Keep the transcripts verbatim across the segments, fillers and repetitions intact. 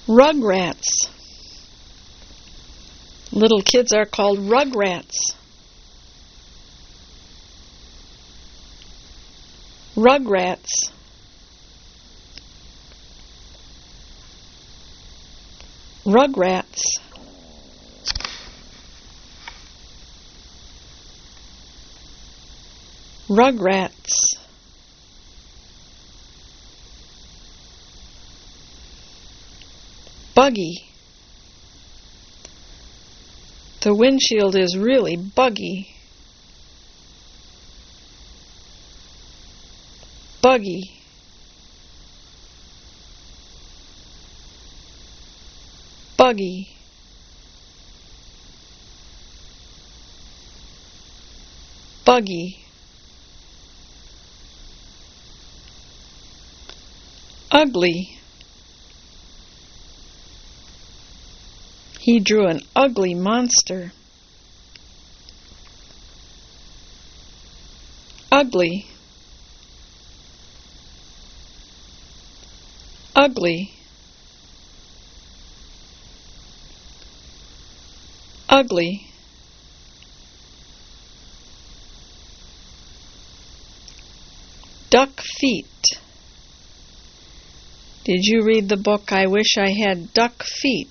Rugrats. Little kids are called rugrats. Rugrats. Rugrats. Rugrats. Buggy. The windshield is really buggy. Buggy. Buggy. Buggy. Ugly. He drew an ugly monster. Ugly. Ugly. Ugly. Duck feet. Did you read the book I Wish I Had Duck Feet?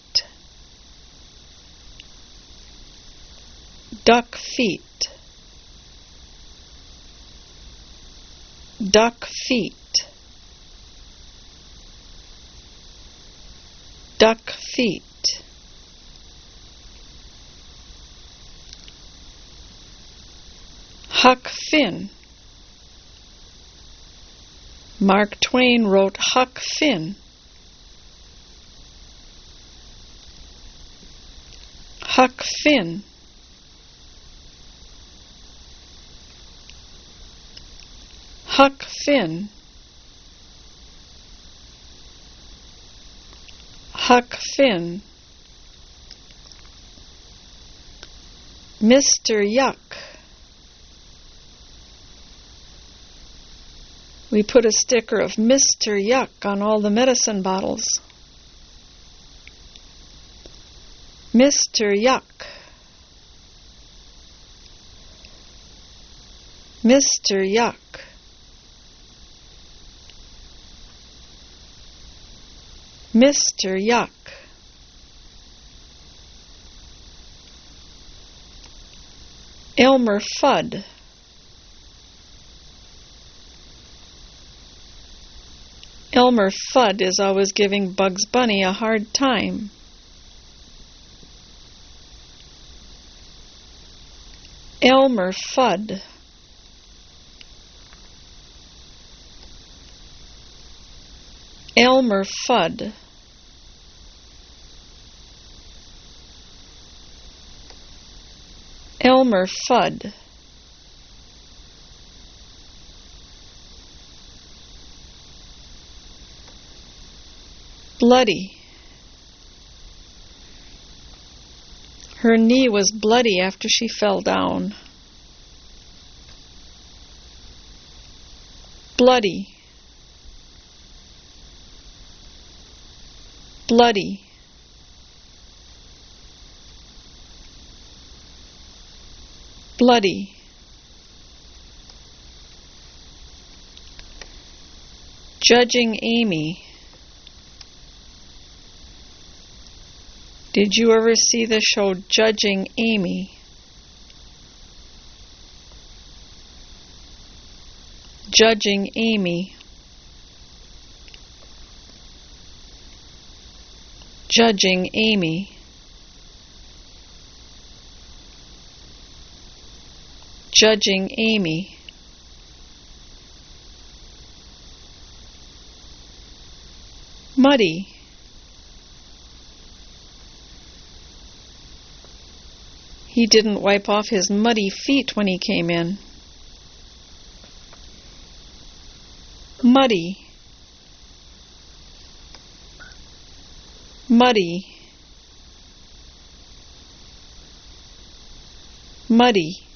Duck feet. Duck feet. Duck feet. Huck Finn. Mark Twain wrote Huck Finn. Huck Finn. Huck Finn. Huck Finn. Mister Yuck. We put a sticker of Mister Yuck on all the medicine bottles. Mister Yuck. Mister Yuck. Mister Yuck. Elmer Fudd. Elmer Fudd is always giving Bugs Bunny a hard time. Elmer Fudd. Elmer Fudd. Elmer Fudd. Bloody. Her knee was bloody after she fell down. Bloody. Bloody. Bloody. Judging Amy. Did you ever see the show Judging Amy? Judging Amy. Judging Amy. Judging Amy. Muddy. He didn't wipe off his muddy feet when he came in. Muddy. Muddy. Muddy.